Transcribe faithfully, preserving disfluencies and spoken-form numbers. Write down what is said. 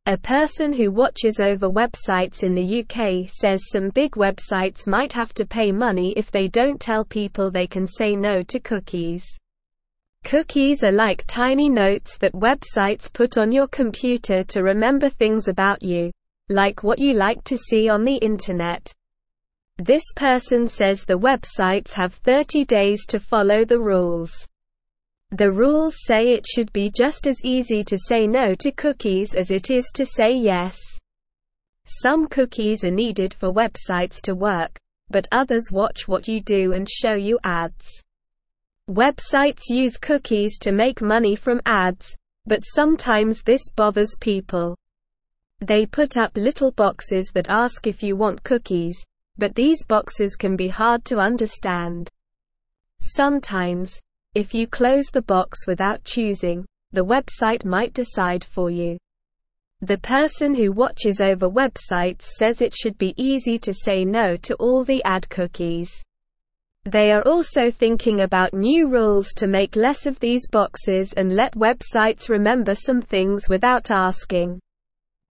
A person who watches over websites in the U K says some big websites might have to pay money if they don't tell people they can say no to cookies. Cookies are like tiny notes that websites put on your computer to remember things about you, like what you like to see on the internet. This person says the websites have thirty days to follow the rules. The rules say it should be just as easy to say no to cookies as it is to say yes. Some cookies are needed for websites to work, but others watch what you do and show you ads. Websites use cookies to make money from ads, but sometimes this bothers people. They put up little boxes that ask if you want cookies, but these boxes can be hard to understand. Sometimes, if you close the box without choosing, the website might decide for you. The person who watches over websites says it should be easy to say no to all the ad cookies. They are also thinking about new rules to make less of these boxes and let websites remember some things without asking.